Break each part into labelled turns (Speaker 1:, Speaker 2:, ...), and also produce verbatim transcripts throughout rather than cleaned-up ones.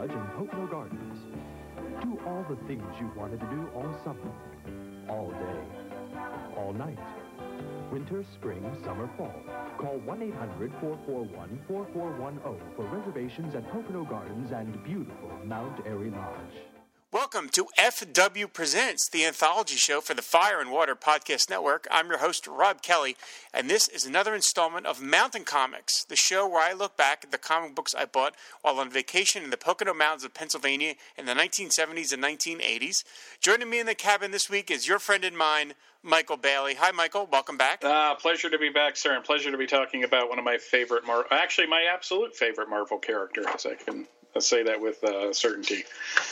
Speaker 1: Lodge in Pocono Gardens. Do all the things you wanted to do all summer, all day, all night. Winter, spring, summer, fall. Call one eight hundred, four four one, four four one zero for reservations at Pocono Gardens and beautiful Mount Airy Lodge.
Speaker 2: Welcome to F W Presents, the anthology show for the Fire and Water Podcast Network. I'm your host, Rob Kelly, and this is another installment of Mountain Comics, the show where I look back at the comic books I bought while on vacation in the Pocono Mountains of Pennsylvania in the nineteen seventies and nineteen eighties. Joining me in the cabin this week is your friend and mine, Michael Bailey. Hi, Michael. Welcome back.
Speaker 3: Uh, pleasure to be back, sir, and pleasure to be talking about one of my favorite, Mar- actually my absolute favorite Marvel characters. I can say that with uh, certainty.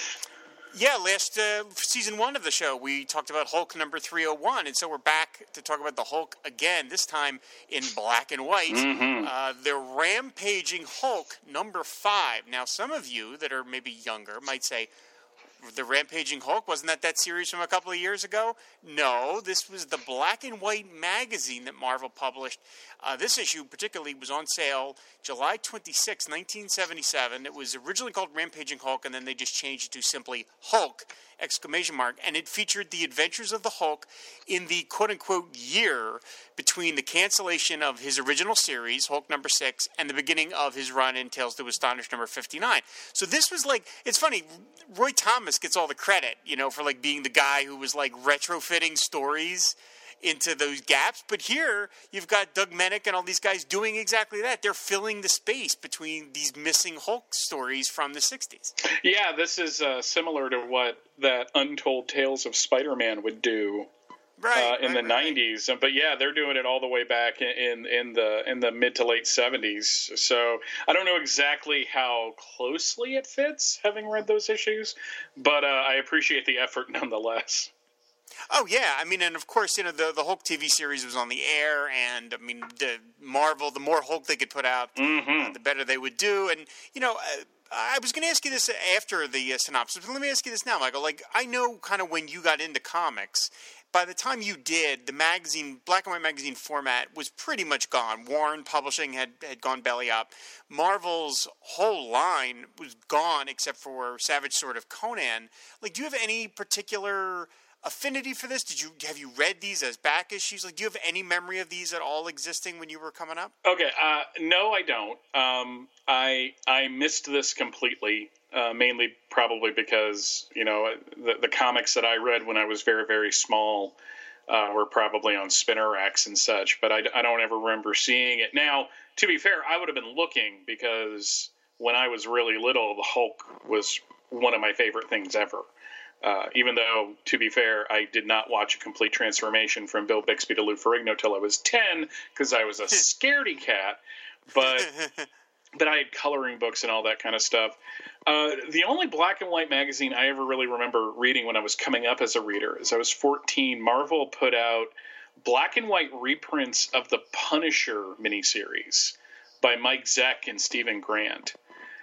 Speaker 2: Yeah, last uh, season one of the show, we talked about Hulk number three oh one, and so we're back to talk about the Hulk again, this time in black and white.
Speaker 3: Mm-hmm.
Speaker 2: Uh, the Rampaging Hulk number five. Now, some of you that are maybe younger might say, the Rampaging Hulk, wasn't that that series from a couple of years ago? No, this was the black and white magazine that Marvel published. Uh, this issue particularly was on sale July twenty-sixth, nineteen seventy-seven. It was originally called Rampaging Hulk, and then they just changed it to simply Hulk, exclamation mark. And it featured the adventures of the Hulk in the quote-unquote year between the cancellation of his original series, Hulk number six, and the beginning of his run in Tales to Astonish number fifty-nine. So this was like, it's funny, Roy Thomas gets all the credit, you know, for like being the guy who was like retrofitting stories into those gaps. But here you've got Doug Mennick and all these guys doing exactly that. They're filling the space between these missing Hulk stories from the sixties.
Speaker 3: Yeah, this is uh, similar to what that Untold Tales of Spider-Man would do.
Speaker 2: Right,
Speaker 3: uh, in
Speaker 2: right,
Speaker 3: the
Speaker 2: right.
Speaker 3: nineties, but yeah, they're doing it all the way back in, in in the in the mid to late seventies. So I don't know exactly how closely it fits, having read those issues, but uh, I appreciate the effort nonetheless.
Speaker 2: Oh, yeah. I mean, and of course, you know, the, the Hulk T V series was on the air, and, I mean, the Marvel, the more Hulk they could put out,
Speaker 3: Mm-hmm.
Speaker 2: uh, the better they would do. And, you know, uh, I was going to ask you this after the uh, synopsis, but let me ask you this now, Michael. Like, I know kind of when you got into comics, by the time you did, the magazine, black and white magazine format was pretty much gone. Warren Publishing had, had gone belly up. Marvel's whole line was gone except for Savage Sword of Conan. Like, do you have any particular affinity for this? Did you have you read these as back issues? Like, do you have any memory of these at all existing when you were coming up?
Speaker 3: Okay, uh, no, I don't. Um, I I missed this completely. Uh, mainly probably because, you know, the, the comics that I read when I was very, very small uh, were probably on spinner racks and such, but I, I don't ever remember seeing it. Now, to be fair, I would have been looking because when I was really little, the Hulk was one of my favorite things ever. Uh, even though, to be fair, I did not watch a complete transformation from Bill Bixby to Lou Ferrigno till I was ten because I was a scaredy cat, but... But I had coloring books and all that kind of stuff. Uh, the only black and white magazine I ever really remember reading when I was coming up as a reader, as I was fourteen, Marvel put out black and white reprints of the Punisher miniseries by Mike Zeck and Stephen Grant.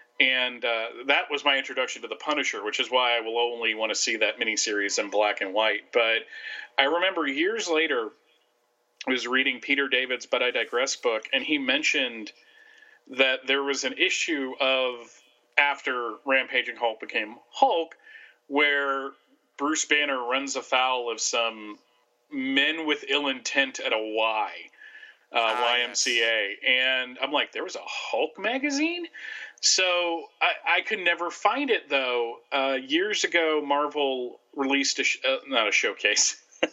Speaker 3: And uh, that was my introduction to the Punisher, which is why I will only want to see that miniseries in black and white. But I remember years later, I was reading Peter David's But I Digress book, and he mentioned that there was an issue of after Rampaging Hulk became Hulk where Bruce Banner runs afoul of some men with ill intent at a Y, uh,
Speaker 2: ah,
Speaker 3: Y M C A. Yes. And I'm like, there was a Hulk magazine? So I, I could never find it, though. Uh, years ago, Marvel released, a sh- uh, not a showcase,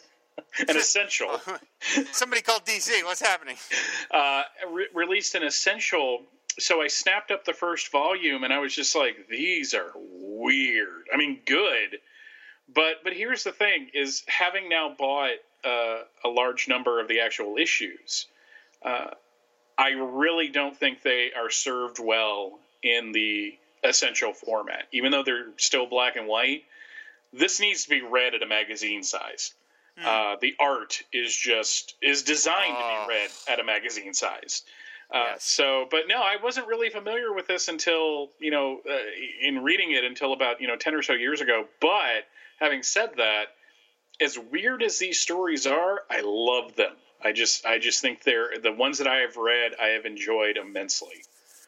Speaker 3: an essential.
Speaker 2: Somebody called D C. What's happening?
Speaker 3: Uh, re- released an essential. So I snapped up the first volume, and I was just like, "These are weird." I mean, good, but but here's the thing: is having now bought uh, a large number of the actual issues, uh, I really don't think they are served well in the essential format. Even though they're still black and white, this needs to be read at a magazine size. Hmm. Uh, the art is just is designed oh. to be read at a magazine size. Uh,
Speaker 2: yes.
Speaker 3: So, but no, I wasn't really familiar with this until, you know, uh, in reading it until about, you know, ten or so years ago. But having said that, as weird as these stories are, I love them. I just, I just think they're the ones that I have read, I have enjoyed immensely.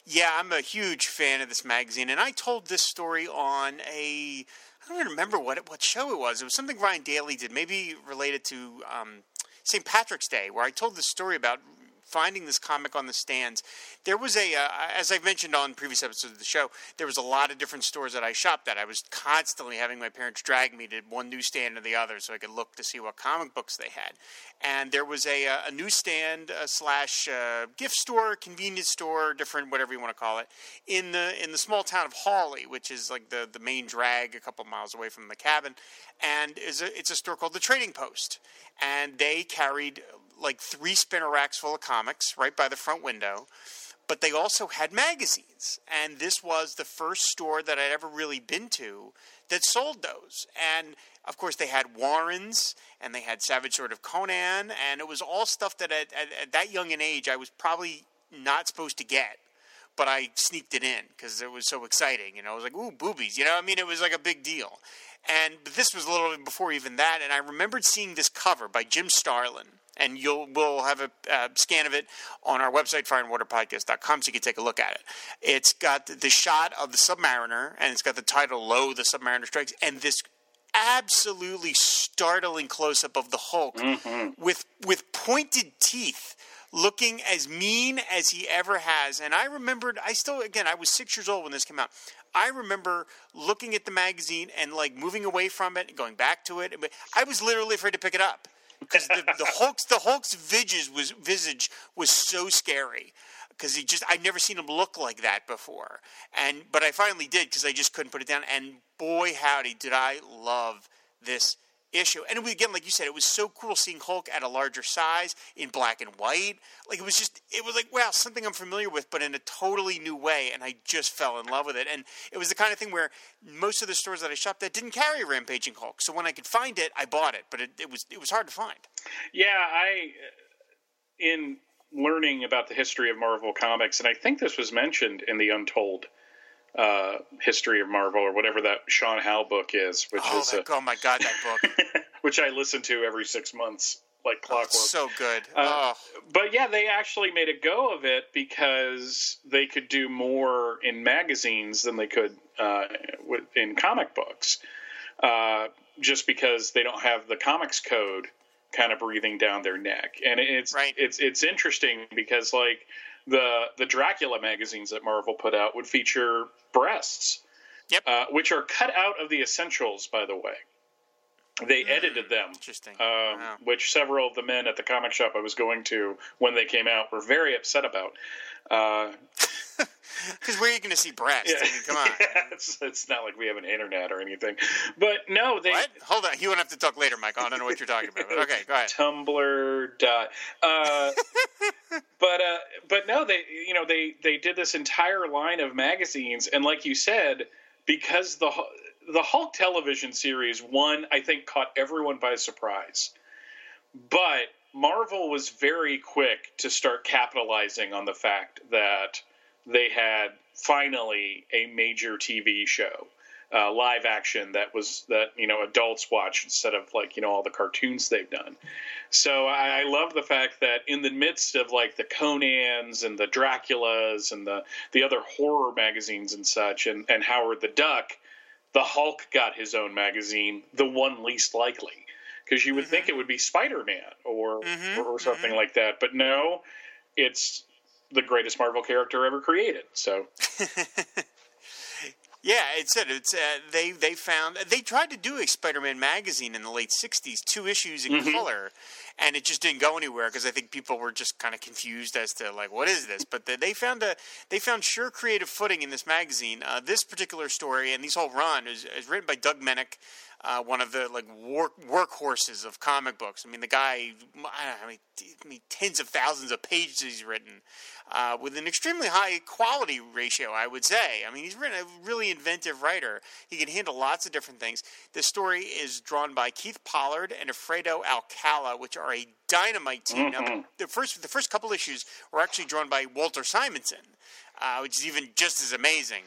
Speaker 2: Yeah, I'm a huge fan of this magazine, and I told this story on a, I don't even remember what it, what show it was. It was something Ryan Daly did, maybe related to um, Saint Patrick's Day, where I told this story about finding this comic on the stands. There was a, uh, as I've mentioned on previous episodes of the show, there was a lot of different stores that I shopped at. I was constantly having my parents drag me to one newsstand or the other so I could look to see what comic books they had. And there was a, a newsstand uh, slash uh, gift store, convenience store, different, whatever you want to call it, in the in the small town of Hawley, which is like the, the main drag a couple miles away from the cabin. And is a, it's a store called the Trading Post. And they carried like three spinner racks full of comics right by the front window, but they also had magazines. And this was the first store that I'd ever really been to that sold those. And of course they had Warren's and they had Savage Sword of Conan, and it was all stuff that at, at, at that young an age I was probably not supposed to get, but I sneaked it in because it was so exciting. You know, I was like, ooh, boobies. You know, I mean, it was like a big deal. And but this was a little bit before even that, and I remembered seeing this cover by Jim Starlin. And you'll we'll have a uh, scan of it on our website, fire and water podcast dot com, so you can take a look at it. It's got the shot of the Submariner, and it's got the title, Lo, the Submariner Strikes, and this absolutely startling close-up of the Hulk mm-hmm. with with pointed teeth, looking as mean as he ever has. And I remembered, I still, again, I was six years old when this came out. I remember looking at the magazine and, like, moving away from it and going back to it. I was literally afraid to pick it up. Because the, the Hulk's the Hulk's visage was visage was so scary, because he just I'd never seen him look like that before, and but I finally did because I just couldn't put it down. And boy, howdy, did I love this issue! And it was, again, like you said, it was so cool seeing Hulk at a larger size in black and white. Like it was just it was like, wow, something I'm familiar with, but in a totally new way. And I just fell in love with it. And it was the kind of thing where most of the stores that I shopped at didn't carry Rampaging Hulk, so when I could find it, I bought it. But it, it was it was hard to find.
Speaker 3: Yeah, I in learning about the history of Marvel Comics, and I think this was mentioned in the Untold uh, History of Marvel, or whatever that Sean Howe book is, which
Speaker 2: oh,
Speaker 3: is
Speaker 2: that,
Speaker 3: a,
Speaker 2: oh my god, that book,
Speaker 3: which I listen to every six months. Like clockwork.
Speaker 2: Oh, so good.
Speaker 3: Uh,
Speaker 2: oh.
Speaker 3: But yeah, they actually made a go of it because they could do more in magazines than they could uh, in comic books. Uh, just because they don't have the Comics Code kind of breathing down their neck. And it's
Speaker 2: right.
Speaker 3: it's it's interesting because like the the Dracula magazines that Marvel put out would feature breasts.
Speaker 2: Yep.
Speaker 3: Uh, which are cut out of the Essentials, by the way. They edited them,
Speaker 2: Interesting.
Speaker 3: Um,
Speaker 2: Wow.
Speaker 3: which several of the men at the comic shop I was going to when they came out were very upset about. Because
Speaker 2: uh, where are you going to see breasts?
Speaker 3: Yeah,
Speaker 2: I mean, come on.
Speaker 3: Yeah, it's, it's not like we have an internet or anything. But no, they...
Speaker 2: What? Hold on. You won't have to talk later, Mike. I don't know what you're talking about. But okay, go ahead.
Speaker 3: Tumblr. Dot. Uh, but uh, but no, they you know they they did this entire line of magazines, and like you said, because the the Hulk television series, one, I think, caught everyone by surprise. But Marvel was very quick to start capitalizing on the fact that they had finally a major T V show, uh, live action that was that you know adults watch instead of like you know all the cartoons they've done. So I, I love the fact that in the midst of like the Conans and the Draculas and the the other horror magazines and such, and, and Howard the Duck, the Hulk got his own magazine, the one least likely. Because you would mm-hmm. think it would be Spider-Man or mm-hmm. or, or something mm-hmm. like that. But no, it's the greatest Marvel character ever created. So,
Speaker 2: yeah, it said it's uh, they they found they tried to do a Spider-Man magazine in the late sixties, two issues in mm-hmm. color, and it just didn't go anywhere because I think people were just kind of confused as to like what is this. But the, they found a they found sure creative footing in this magazine. Uh, this particular story and this whole run is, is written by Doug Mennick. Uh, one of the like work workhorses of comic books. I mean, the guy, I don't know how many, I mean, tens of thousands of pages he's written, uh, with an extremely high quality ratio, I would say. I mean, he's written a really inventive writer. He can handle lots of different things. This story is drawn by Keith Pollard and Alfredo Alcala, which are a dynamite team. Mm-hmm. Now, the, the first the first couple issues were actually drawn by Walter Simonson, uh, which is even just as amazing.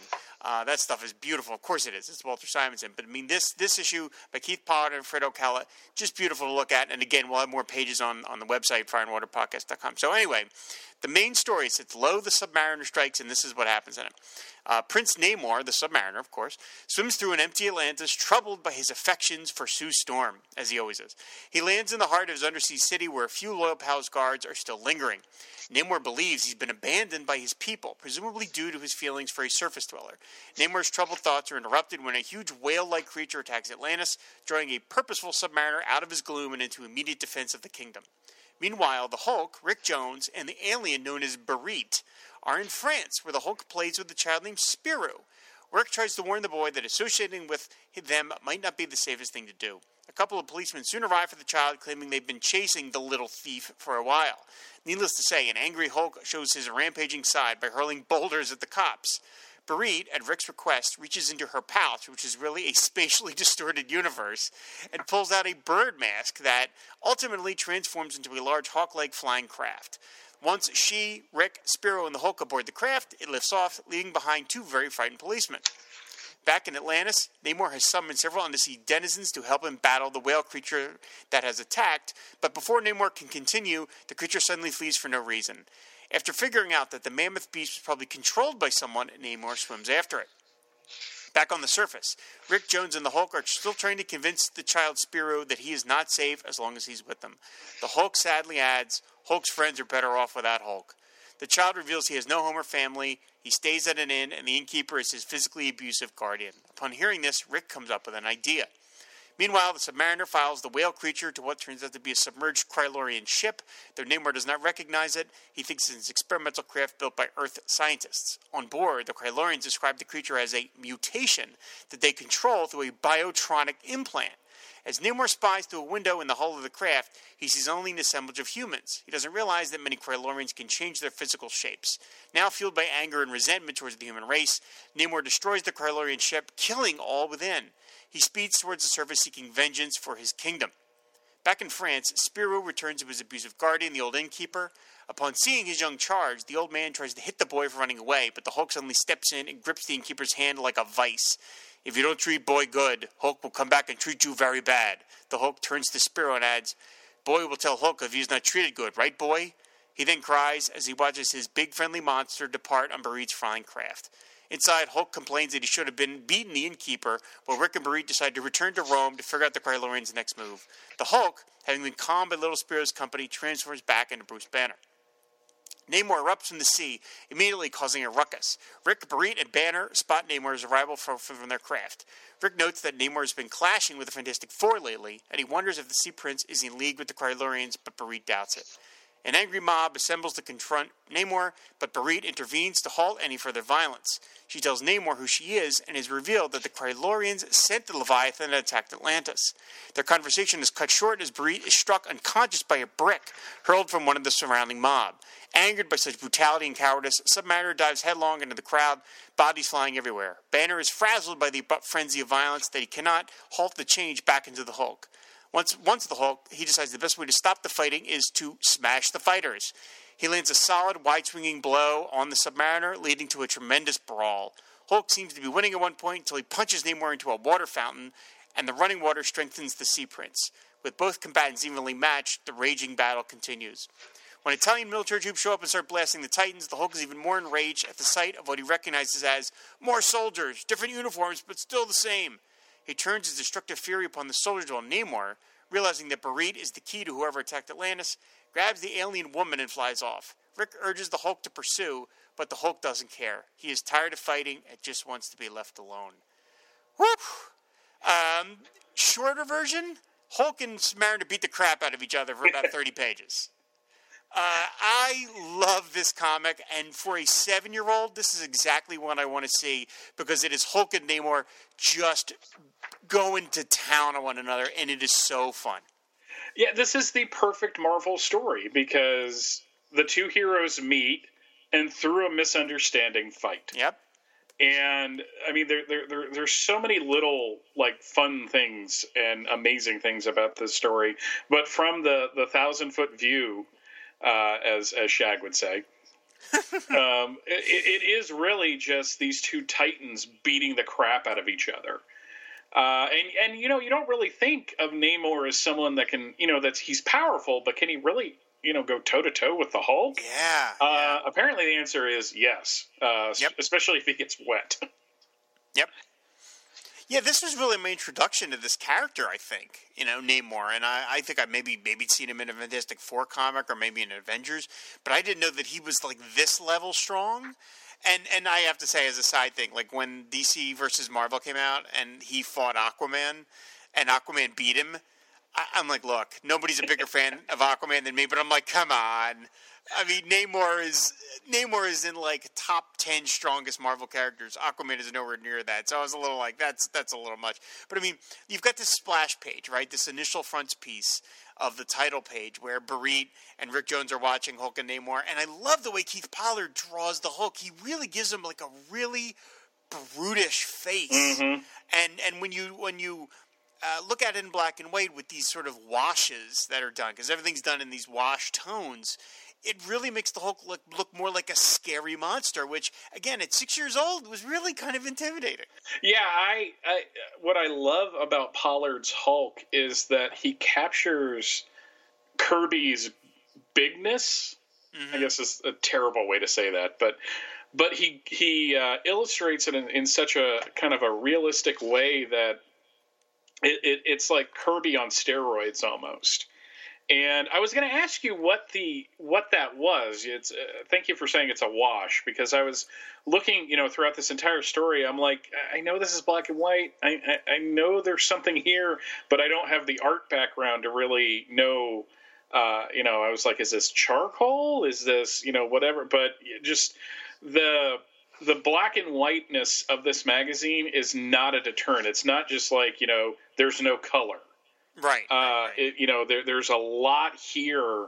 Speaker 2: Uh, that stuff is beautiful. Of course it is. It's Walter Simonson. But, I mean, this this issue by Keith Pollard and Fred O'Calla, just beautiful to look at. And, again, we'll have more pages on, on the website, fire and water podcast dot com. So, anyway, the main story is it's Lo, the Submariner, strikes, and this is what happens in it. Uh, Prince Namor, the Submariner, of course, swims through an empty Atlantis, troubled by his affections for Sue Storm, as he always is. He lands in the heart of his undersea city where a few loyal palace guards are still lingering. Namor believes he's been abandoned by his people, presumably due to his feelings for a surface dweller. Namor's troubled thoughts are interrupted when a huge whale-like creature attacks Atlantis, drawing a purposeful Submariner out of his gloom and into immediate defense of the kingdom. Meanwhile, the Hulk, Rick Jones, and the alien known as Berit are in France, where the Hulk plays with a child named Spirou. Rick tries to warn the boy that associating with them might not be the safest thing to do. A couple of policemen soon arrive for the child, claiming they've been chasing the little thief for a while. Needless to say, an angry Hulk shows his rampaging side by hurling boulders at the cops. Berit, at Rick's request, reaches into her pouch, which is really a spatially distorted universe, and pulls out a bird mask that ultimately transforms into a large hawk-like flying craft. Once she, Rick, Spirou, and the Hulk aboard the craft, it lifts off, leaving behind two very frightened policemen. Back in Atlantis, Namor has summoned several undersea denizens to help him battle the whale creature that has attacked, but before Namor can continue, the creature suddenly flees for no reason. After figuring out that the mammoth beast was probably controlled by someone, Namor swims after it. Back on the surface, Rick Jones and the Hulk are still trying to convince the child Spirou that he is not safe as long as he's with them. The Hulk sadly adds, Hulk's friends are better off without Hulk. The child reveals he has no home or family, he stays at an inn, and the innkeeper is his physically abusive guardian. Upon hearing this, Rick comes up with an idea. Meanwhile, the Submariner follows the whale creature to what turns out to be a submerged Krylorian ship, though Namor does not recognize it. He thinks it's an experimental craft built by Earth scientists. On board, the Krylorians describe the creature as a mutation that they control through a biotronic implant. As Namor spies through a window in the hull of the craft, he sees only an assemblage of humans. He doesn't realize that many Krylorians can change their physical shapes. Now fueled by anger and resentment towards the human race, Namor destroys the Krylorian ship, killing all within. He speeds towards the surface seeking vengeance for his kingdom. Back in France, Spirou returns to his abusive guardian, the old innkeeper. Upon seeing his young charge, the old man tries to hit the boy for running away, but the Hulk suddenly steps in and grips the innkeeper's hand like a vice. If you don't treat boy good, Hulk will come back and treat you very bad. The Hulk turns to Spirou and adds, Boy will tell Hulk if he's not treated good, right, boy? He then cries as he watches his big friendly monster depart on Berit's flying craft. Inside, Hulk complains that he should have been beaten the innkeeper, while Rick and Berit decide to return to Rome to figure out the Krylorians' next move. The Hulk, having been calmed by Little Spirou's company, transforms back into Bruce Banner. Namor erupts from the sea, immediately causing a ruckus. Rick, Berit, and Banner spot Namor's arrival from, from their craft. Rick notes that Namor has been clashing with the Fantastic Four lately, and he wonders if the Sea Prince is in league with the Krylorians, but Berit doubts it. An angry mob assembles to confront Namor, but Berit intervenes to halt any further violence. She tells Namor who she is, and is revealed that the Krylorians sent the Leviathan and attacked Atlantis. Their conversation is cut short as Berit is struck unconscious by a brick hurled from one of the surrounding mob. Angered by such brutality and cowardice, Submariner dives headlong into the crowd, bodies flying everywhere. Banner is frazzled by the frenzy of violence that he cannot halt the change back into the Hulk. Once, once the Hulk, he decides the best way to stop the fighting is to smash the fighters. He lands a solid, wide-swinging blow on the Submariner, leading to a tremendous brawl. Hulk seems to be winning at one point until he punches Namor into a water fountain, and the running water strengthens the Sea Prince. With both combatants evenly matched, the raging battle continues. When Italian military troops show up and start blasting the Titans, the Hulk is even more enraged at the sight of what he recognizes as more soldiers, different uniforms, but still the same. He turns his destructive fury upon the soldiers on Namor, realizing that Berit is the key to whoever attacked Atlantis, grabs the alien woman and flies off. Rick urges the Hulk to pursue, but the Hulk doesn't care. He is tired of fighting and just wants to be left alone. Whoop! Um, shorter version, Hulk and Submariner beat the crap out of each other for about thirty pages. Uh, I love this comic, and for a seven-year-old, this is exactly what I want to see, because it is Hulk and Namor just going to town on one another, and it is so fun.
Speaker 3: Yeah, this is the perfect Marvel story, because the two heroes meet, and through a misunderstanding fight.
Speaker 2: Yep.
Speaker 3: And, I mean, there, there, there, there's so many little, like, fun things and amazing things about this story, but from the, the thousand-foot view, Uh, as as Shag would say, um, it, it is really just these two titans beating the crap out of each other. Uh, and, and, you know, you don't really think of Namor as someone that can, you know, that's he's powerful, but can he really, you know, go toe to toe with the Hulk?
Speaker 2: Yeah,
Speaker 3: uh,
Speaker 2: yeah.
Speaker 3: Apparently the answer is yes, uh,
Speaker 2: Yep.
Speaker 3: especially if he gets wet.
Speaker 2: Yep. Yeah, this was really my introduction to this character, I think, you know, Namor. And I, I think I maybe maybe seen him in a Fantastic Four comic or maybe in Avengers, but I didn't know that he was like this level strong. And and I have to say, as a side thing, like when D C versus Marvel came out and he fought Aquaman and Aquaman beat him, I, I'm like, look, nobody's a bigger fan of Aquaman than me, but I'm like, come on. I mean, Namor is Namor is in like top ten strongest Marvel characters. Aquaman is nowhere near that. So I was a little like, that's that's a little much. But I mean, you've got this splash page, right? This initial frontispiece of the title page where Barit and Rick Jones are watching Hulk and Namor. And I love the way Keith Pollard draws the Hulk. He really gives him like a really brutish face.
Speaker 3: Mm-hmm.
Speaker 2: And and when you when you uh, look at it in black and white with these sort of washes that are done, because everything's done in these wash tones, it really makes the Hulk look, look more like a scary monster, which, again, at six years old, was really kind of intimidating.
Speaker 3: Yeah, I, I what I love about Pollard's Hulk is that he captures Kirby's bigness. Mm-hmm. I guess is a terrible way to say that, but but he he uh, illustrates it in, in such a kind of a realistic way that it, it, it's like Kirby on steroids almost. And I was going to ask you what the what that was. It's uh, thank you for saying it's a wash, because I was looking, you know, throughout this entire story. I'm like, I know this is black and white. I, I, I know there's something here, but I don't have the art background to really know. Uh, you know, I was like, is this charcoal? Is this, you know, whatever? But just the the black and whiteness of this magazine is not a deterrent. It's not just like, you know, there's no color.
Speaker 2: Right.
Speaker 3: Uh,
Speaker 2: right, right.
Speaker 3: It, you know, there, there's a lot here.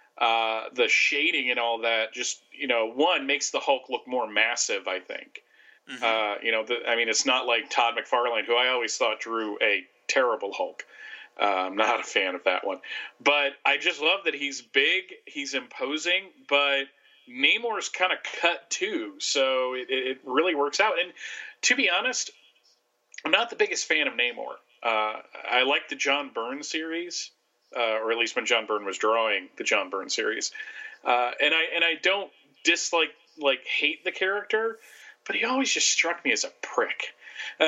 Speaker 3: Uh, the shading and all that just, you know, one makes the Hulk look more massive, I think. Mm-hmm. Uh, you know, the, I mean, it's not like Todd McFarlane, who I always thought drew a terrible Hulk. Uh, I'm not a fan of that one. But I just love that he's big, he's imposing, but Namor's kind of cut too. So it, it really works out. And to be honest, I'm not the biggest fan of Namor. Uh, I like the John Byrne series, uh, or at least when John Byrne was drawing the John Byrne series. Uh, and I and I don't dislike, like, hate the character, but he always just struck me as a prick. Uh,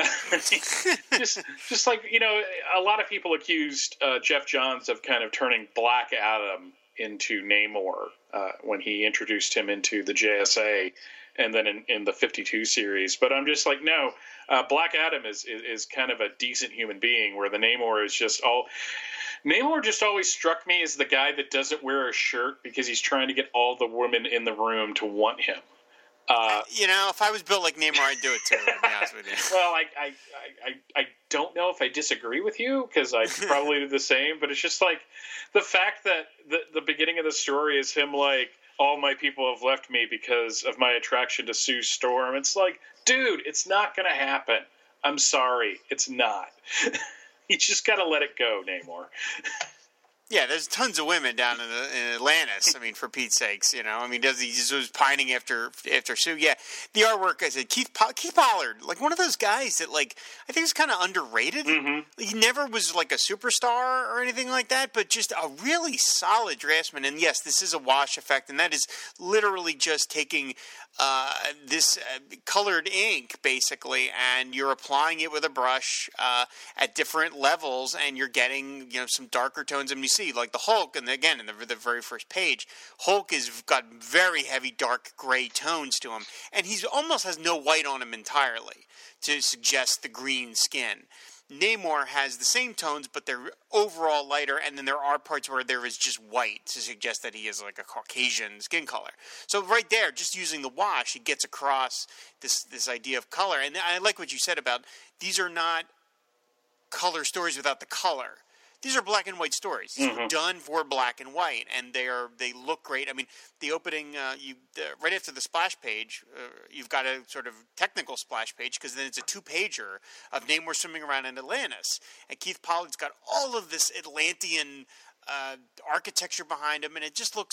Speaker 3: just, just like, you know, a lot of people accused uh, Jeff Johns of kind of turning Black Adam into Namor uh, when he introduced him into the J S A. And then in, in the fifty-two series. But I'm just like, no, uh, Black Adam is, is is kind of a decent human being, where the Namor is just all... Namor just always struck me as the guy that doesn't wear a shirt because he's trying to get all the women in the room to want him. Uh,
Speaker 2: you know, if I was built like Namor, I'd do it too, to be honest with you.
Speaker 3: Well, I, I, I, I don't know if I disagree with you, because I probably do the same, but it's just like the fact that the, the beginning of the story is him like, all my people have left me because of my attraction to Sue Storm. It's like, dude, it's not going to happen. I'm sorry. It's not. You just got to let it go, Namor.
Speaker 2: Yeah, there's tons of women down in, the, in Atlantis. I mean, for Pete's sakes, you know. I mean, does he just was pining after after Sue? Yeah, the artwork. I said Keith Keith Pollard, like one of those guys that, like, I think is kind of underrated.
Speaker 3: Mm-hmm.
Speaker 2: He never was like a superstar or anything like that, but just a really solid draftsman. And yes, this is a wash effect, and that is literally just taking uh, this uh, colored ink, basically, and you're applying it with a brush uh, at different levels, and you're getting, you know, some darker tones. I mean, you see, like the Hulk, and again, in the, the very first page, Hulk has got very heavy, dark gray tones to him, and he's almost has no white on him entirely to suggest the green skin. Namor has the same tones, but they're overall lighter, and then there are parts where there is just white to suggest that he is like a Caucasian skin color. So right there, just using the wash, he gets across this this idea of color. And I like what you said about these are not color stories without the color. These are black and white stories. These mm-hmm. were done for black and white, and they are they look great. I mean, the opening, uh, you uh, right after the splash page, uh, you've got a sort of technical splash page, because then it's a two-pager of Namor swimming around in Atlantis, and Keith Pollard's got all of this Atlantean uh, architecture behind him, and it just looks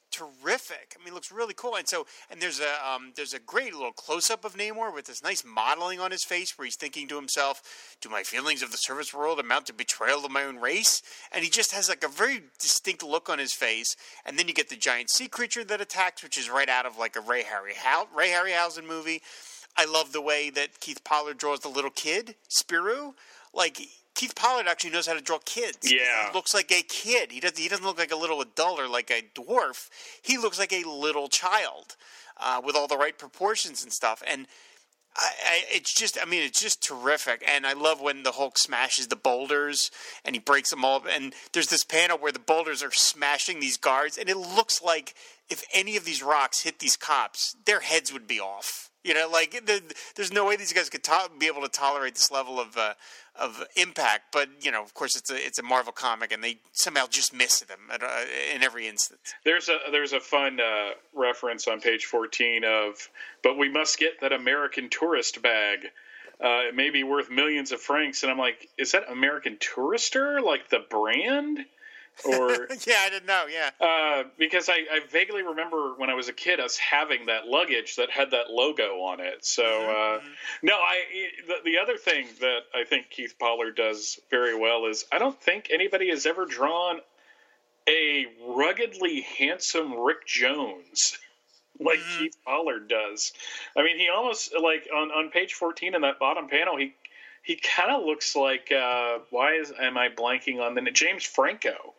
Speaker 2: terrific. I mean, it looks really cool. And so, and there's a um, there's a great little close up of Namor with this nice modeling on his face, where he's thinking to himself, "Do my feelings of the service world amount to betrayal of my own race?" And he just has like a very distinct look on his face. And then you get the giant sea creature that attacks, which is right out of like a Ray Harryhausen Ray Harryhausen movie. I love the way that Keith Pollard draws the little kid, Spiru. Like, Keith Pollard actually knows how to draw kids.
Speaker 3: Yeah.
Speaker 2: He looks like a kid. He doesn't, he doesn't look like a little adult or like a dwarf. He looks like a little child uh, with all the right proportions and stuff. And I, I, it's just, I mean, it's just terrific. And I love when the Hulk smashes the boulders and he breaks them all up. And there's this panel where the boulders are smashing these guards. And it looks like if any of these rocks hit these cops, their heads would be off. You know, like, the, there's no way these guys could to- be able to tolerate this level of uh, of impact. But, you know, of course, it's a it's a Marvel comic, and they somehow just miss them at, uh, in every instance.
Speaker 3: There's a there's a fun uh, reference on page fourteen of, but we must get that American Tourist bag. Uh, it may be worth millions of francs. And I'm like, is that American Tourister, like the brand? Or
Speaker 2: yeah, I didn't know. Yeah,
Speaker 3: uh, because I, I vaguely remember when I was a kid us having that luggage that had that logo on it. So uh, mm-hmm. no, I the, the other thing that I think Keith Pollard does very well is I don't think anybody has ever drawn a ruggedly handsome Rick Jones like mm-hmm. Keith Pollard does. I mean, he almost like on, on page fourteen in that bottom panel, he he kind of looks like uh, why is am I blanking on the James Franco.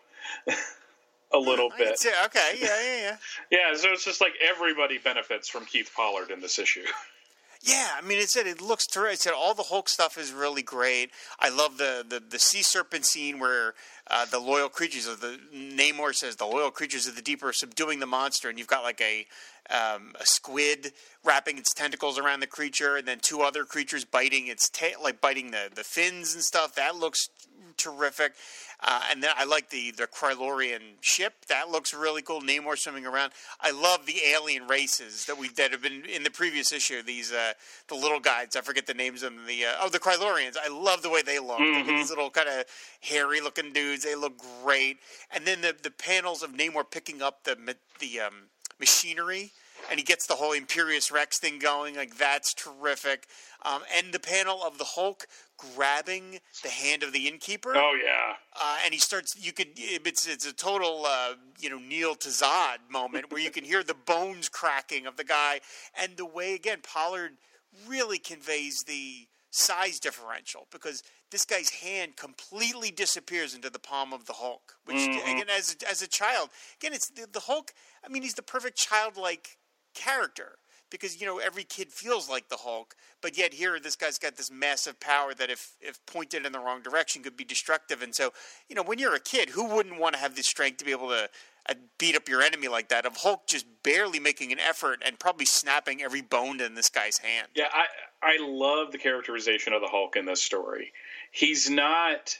Speaker 3: a little
Speaker 2: I
Speaker 3: bit.
Speaker 2: Say, okay, yeah, yeah, yeah.
Speaker 3: Yeah, so it's just like everybody benefits from Keith Pollard in this issue.
Speaker 2: Yeah, I mean, it said it looks terrific. It said all the Hulk stuff is really great. I love the, the, the sea serpent scene where uh, the loyal creatures of the Namor says the loyal creatures of the deep are subduing the monster, and you've got like a um, a squid wrapping its tentacles around the creature, and then two other creatures biting its tail, like biting the, the fins and stuff. That looks terrific. Uh, and then I like the, the Krylorian ship. That looks really cool. Namor swimming around. I love the alien races that we that have been in the previous issue. These uh, the little guys. I forget the names of them. The uh, oh, the Krylorians. I love the way they look.
Speaker 3: Mm-hmm.
Speaker 2: They these little kind of hairy looking dudes. They look great. And then the the panels of Namor picking up the the um, machinery. And he gets the whole Imperious Rex thing going. Like, that's terrific. Um, and the panel of the Hulk grabbing the hand of the innkeeper.
Speaker 3: Oh, yeah.
Speaker 2: Uh, and he starts, you could, it's it's a total, uh, you know, Neil Tazad moment where you can hear the bones cracking of the guy. And the way, again, Pollard really conveys the size differential, because this guy's hand completely disappears into the palm of the Hulk. Which, mm-hmm. again, as, as a child, again, it's the, the Hulk, I mean, he's the perfect childlike character, because, you know, every kid feels like the Hulk, but yet here this guy's got this massive power that if, if pointed in the wrong direction could be destructive. And so, you know, when you're a kid, who wouldn't want to have the strength to be able to uh, beat up your enemy like that, of Hulk just barely making an effort and probably snapping every bone in this guy's hand.
Speaker 3: Yeah, I, I love the characterization of the Hulk in this story. He's not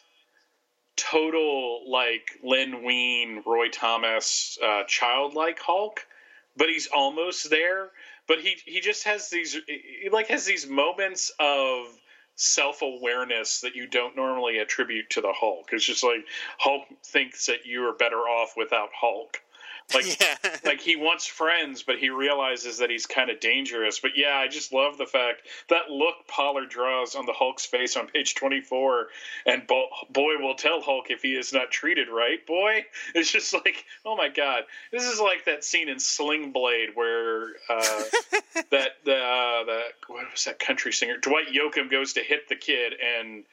Speaker 3: total, like, Len Wein, Roy Thomas, uh, childlike Hulk, but he's almost there. But he he just has these he like has these moments of self-awareness that you don't normally attribute to the Hulk. It's just like Hulk thinks that you are better off without Hulk. Like,
Speaker 2: yeah.
Speaker 3: like he wants friends, but he realizes that he's kind of dangerous. But yeah, I just love the fact that look Pollard draws on the Hulk's face on page twenty-four, and bo- boy will tell Hulk if he is not treated right. Boy, it's just like, oh my god, this is like that scene in Sling Blade where uh, that the uh, the what was that country singer Dwight Yoakam goes to hit the kid, and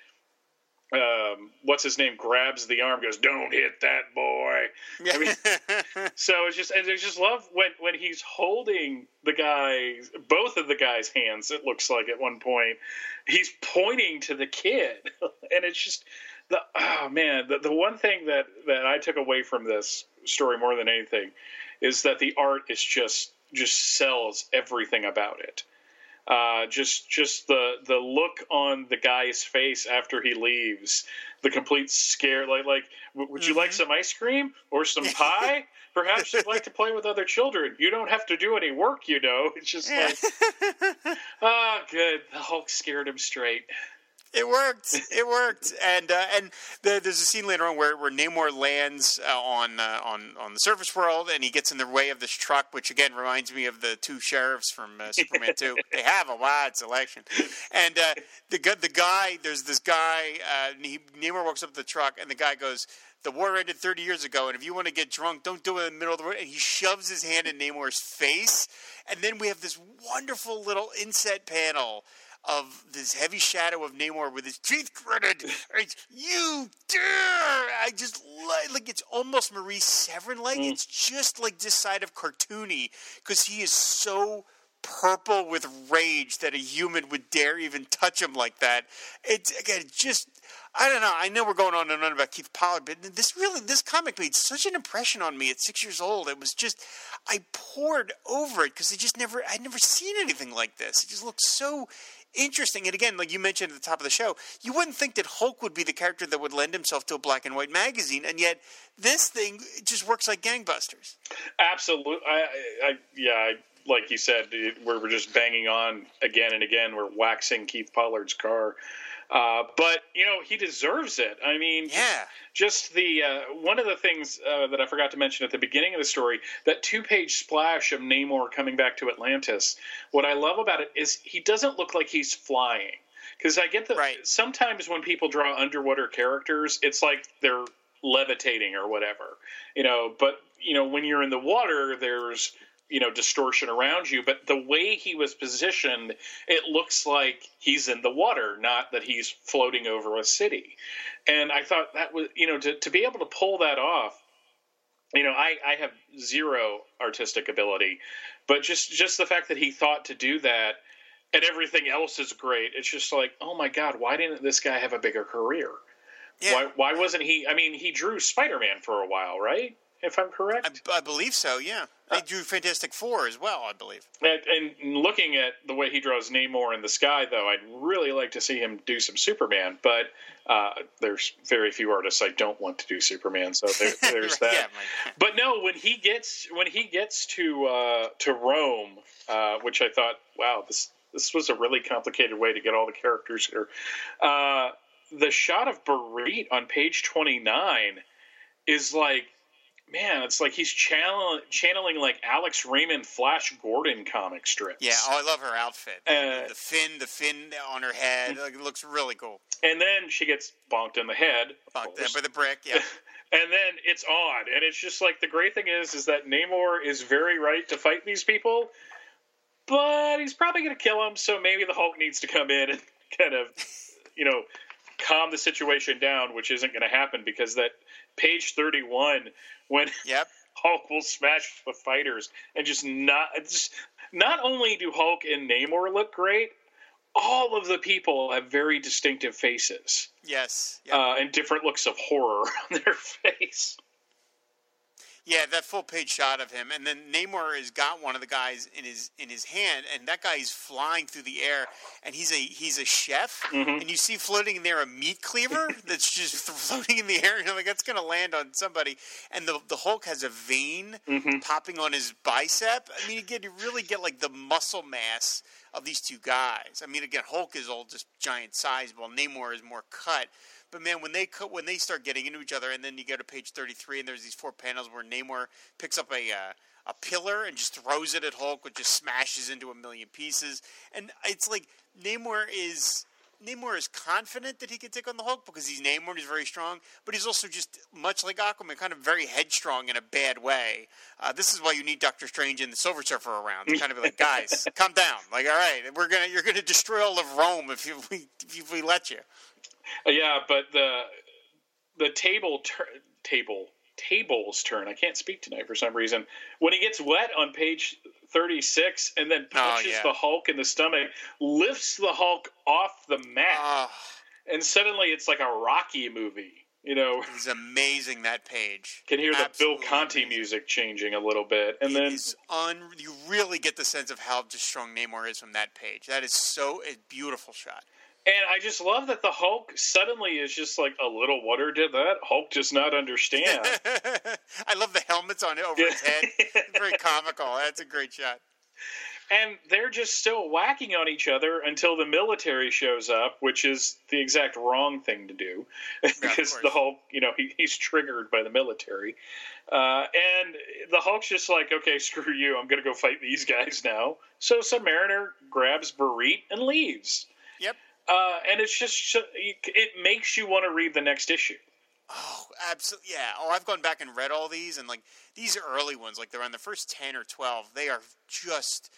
Speaker 3: um, what's his name grabs the arm, goes, "Don't hit that boy." I mean, so it's just, and I just love when when he's holding the guy, both of the guy's hands. It looks like at one point he's pointing to the kid, and it's just the oh man, the the one thing that that I took away from this story more than anything is that the art is just just sells everything about it. Uh, just just the the look on the guy's face after he leaves, the complete scare. Like, like would you mm-hmm. like some ice cream or some pie? Perhaps you'd like to play with other children. You don't have to do any work, you know. It's just like, ah, oh, good. The Hulk scared him straight.
Speaker 2: It worked. It worked. And uh, and the, there's a scene later on where, where Namor lands uh, on uh, on on the surface world, and he gets in the way of this truck, which again reminds me of the two sheriffs from uh, Superman two. They have a wide selection. And uh, the the guy, there's this guy. Uh, he, Namor walks up to the truck, and the guy goes, "The war ended thirty years ago, and if you want to get drunk, don't do it in the middle of the road." And he shoves his hand in Namor's face, and then we have this wonderful little inset panel of this heavy shadow of Namor with his teeth gritted. You dare! I just like, like it's almost Maurice Severin-like. Mm. It's just like this side of cartoony because he is so purple with rage that a human would dare even touch him like that. It's again just. I don't know. I know we're going on and on about Keith Pollard, but this really, this comic made such an impression on me at six years old. It was just, I poured over it because I just never, I'd never seen anything like this. It just looked so interesting. And again, like you mentioned at the top of the show, you wouldn't think that Hulk would be the character that would lend himself to a black and white magazine, and yet this thing just works like gangbusters.
Speaker 3: Absolutely. I, I yeah, I, like you said, we're, we're just banging on again and again. We're waxing Keith Pollard's car. Uh, but, you know, he deserves it. I mean,
Speaker 2: yeah.
Speaker 3: just the uh, one of the things uh, that I forgot to mention at the beginning of the story, that two-page splash of Namor coming back to Atlantis. What I love about it is he doesn't look like he's flying. Because I get that
Speaker 2: right.
Speaker 3: sometimes when people draw underwater characters, it's like they're levitating or whatever. You know, but, you know, when you're in the water, there's you know, distortion around you, but the way he was positioned, it looks like he's in the water, not that he's floating over a city. And I thought that was, you know, to, to be able to pull that off, you know, I, I have zero artistic ability, but just, just the fact that he thought to do that and everything else is great. It's just like, oh my God, why didn't this guy have a bigger career? Yeah. Why, why wasn't he, I mean, he drew Spider-Man for a while, right? If I'm correct?
Speaker 2: I, I believe so, yeah. They drew Fantastic Four as well, I believe.
Speaker 3: And, and looking at the way he draws Namor in the sky, though, I'd really like to see him do some Superman. But uh, there's very few artists I don't want to do Superman, so there, there's that. Yeah, but no, when he gets when he gets to uh, to Rome, uh, which I thought, wow, this this was a really complicated way to get all the characters here. Uh, the shot of Berit on page twenty-nine is like. Man, it's like he's channel- channeling like Alex Raymond, Flash Gordon comic strips.
Speaker 2: Yeah, oh, I love her outfit.
Speaker 3: Uh,
Speaker 2: the fin, the fin on her head, like, it looks really cool.
Speaker 3: And then she gets bonked in the head.
Speaker 2: Bonked by the brick, yeah.
Speaker 3: And then it's on, and it's just like the great thing is, is that Namor is very right to fight these people, but he's probably going to kill them. So maybe the Hulk needs to come in and kind of, you know, calm the situation down, which isn't going to happen because that page thirty-one. When
Speaker 2: yep.
Speaker 3: Hulk will smash the fighters and just not just not only do Hulk and Namor look great, all of the people have very distinctive faces.
Speaker 2: Yes, yep.
Speaker 3: uh, and different looks of horror on their face.
Speaker 2: Yeah, that full page shot of him, and then Namor has got one of the guys in his in his hand, and that guy is flying through the air, and he's a he's a chef,
Speaker 3: mm-hmm.
Speaker 2: and you see floating in there a meat cleaver that's just floating in the air, and you're like, that's going to land on somebody, and the the Hulk has a vein
Speaker 3: mm-hmm.
Speaker 2: popping on his bicep. I mean, again, you really get like the muscle mass of these two guys. I mean, again, Hulk is all just giant size, while Namor is more cut. But man, when they when they start getting into each other, and then you go to page thirty-three, and there's these four panels where Namor picks up a uh, a pillar and just throws it at Hulk, which just smashes into a million pieces. And it's like Namor is Namor is confident that he can take on the Hulk because he's Namor and he's very strong, but he's also just much like Aquaman, kind of very headstrong in a bad way. Uh, this is why you need Doctor Strange and the Silver Surfer around to kind of be like, guys, calm down. Like, all right, we're gonna you're gonna destroy all of Rome if, you, if we if we let you.
Speaker 3: Yeah, but the the table tur- table tables turn. I can't speak tonight for some reason. When he gets wet on page thirty-six and then punches
Speaker 2: oh, yeah.
Speaker 3: the Hulk in the stomach, lifts the Hulk off the mat,
Speaker 2: oh.
Speaker 3: and suddenly it's like a Rocky movie. You know,
Speaker 2: it's amazing that page.
Speaker 3: Can hear the
Speaker 2: Absolutely
Speaker 3: Bill Conti
Speaker 2: amazing.
Speaker 3: music changing a little bit, and
Speaker 2: it
Speaker 3: then
Speaker 2: is un- you really get the sense of how just strong Namor is from that page. That is so a beautiful shot.
Speaker 3: And I just love that the Hulk suddenly is just like, a little water did that? Hulk does not understand.
Speaker 2: I love the helmets on it over his head. Very comical. That's a great shot.
Speaker 3: and they're just still whacking on each other until the military shows up, which is the exact wrong thing to do, because
Speaker 2: yeah,
Speaker 3: the Hulk, you know, he, he's triggered by the military. Uh, and the Hulk's just like, okay, screw you, I'm going to go fight these guys now. So Submariner grabs Barit and leaves.
Speaker 2: Yep.
Speaker 3: Uh, and it's just, it makes you want to read the next issue.
Speaker 2: Oh, absolutely, yeah. Oh, I've gone back and read all these, and, like, these early ones, like, they're on the first ten or twelve, they are just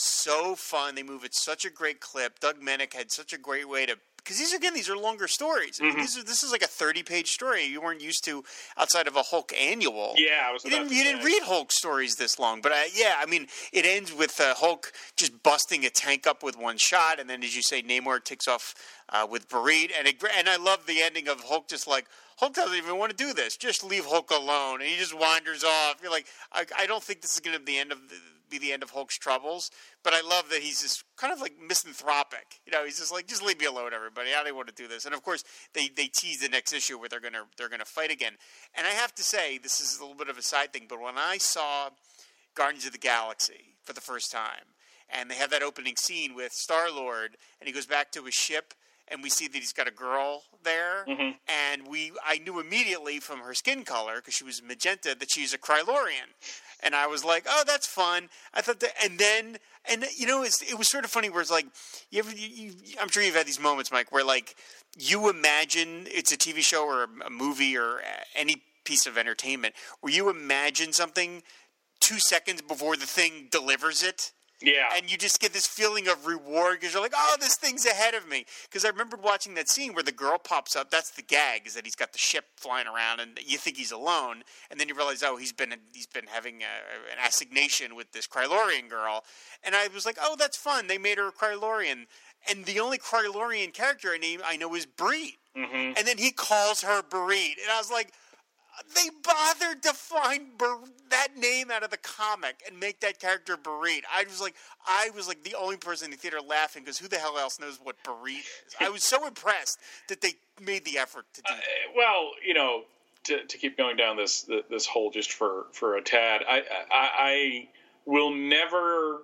Speaker 2: so fun. They move at such a great clip. Doug Mennick had such a great way to, because these, again, these are longer stories. I mean,
Speaker 3: mm-hmm.
Speaker 2: these are, this is like a thirty-page story you weren't used to outside of a Hulk annual.
Speaker 3: Yeah, I was
Speaker 2: You
Speaker 3: about
Speaker 2: didn't,
Speaker 3: to
Speaker 2: you
Speaker 3: say.
Speaker 2: didn't read Hulk stories this long, but, uh, yeah, I mean, it ends with uh, Hulk just busting a tank up with one shot, and then, as you say, Namor takes off uh, with Barit, and, it, and I love the ending of Hulk just like, Hulk doesn't even want to do this. Just leave Hulk alone, and he just wanders off. You're like, I, I don't think this is going to be the end of the, be the end of Hulk's troubles, but I love that he's just kind of like misanthropic. You know, he's just like, just leave me alone, everybody. I don't want to do this. And of course, they, they tease the next issue where they're gonna they're gonna fight again. And I have to say, this is a little bit of a side thing, but when I saw Guardians of the Galaxy for the first time, and they have that opening scene with Star-Lord, and he goes back to his ship, and we see that he's got a girl there,
Speaker 3: mm-hmm.
Speaker 2: and we I knew immediately from her skin color, because she was magenta, that she's a Krylorian. And I was like, oh, that's fun. I thought that, and then, and you know, it's, it was sort of funny where it's like, you ever, you, you, I'm sure you've had these moments, Mike, where like, you imagine it's a T V show or a movie or any piece of entertainment, where you imagine something two seconds before the thing delivers it.
Speaker 3: Yeah.
Speaker 2: And you just get this feeling of reward because you're like, oh, this thing's ahead of me. Because I remembered watching that scene where the girl pops up. That's the gag, is that he's got the ship flying around and you think he's alone. And then you realize, oh, he's been he's been having a, an assignation with this Krylorian girl. And I was like, oh, that's fun. They made her a Krylorian. And the only Krylorian character I name I know is Barit.
Speaker 3: Mm-hmm.
Speaker 2: And then he calls her Barit. And I was like, they bothered to find Bar- that name out of the comic and make that character Barit. I was like, I was like the only person in the theater laughing because who the hell else knows what Barit is? I was so impressed that they made the effort to do
Speaker 3: uh,
Speaker 2: that.
Speaker 3: Well, you know, to, to keep going down this this hole just for, for a tad, I, I I will never,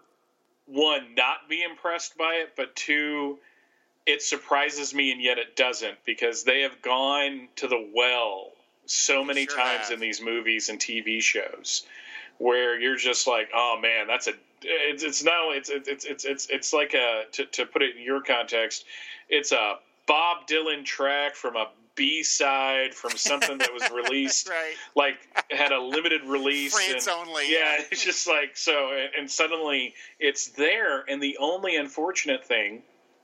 Speaker 3: one, not be impressed by it, but two, it surprises me and yet it doesn't, because they have gone to the well so many
Speaker 2: sure
Speaker 3: times
Speaker 2: have.
Speaker 3: in these movies and T V shows where you're just like, oh man, that's a, it's, it's no, it's, it's, it's, it's, it's like a, to, to put it in your context, it's a Bob Dylan track from a B-side from something that was released,
Speaker 2: right.
Speaker 3: like had a limited release.
Speaker 2: France
Speaker 3: and,
Speaker 2: only.
Speaker 3: Yeah. It's just like, so, and, and suddenly it's there. And the only unfortunate thing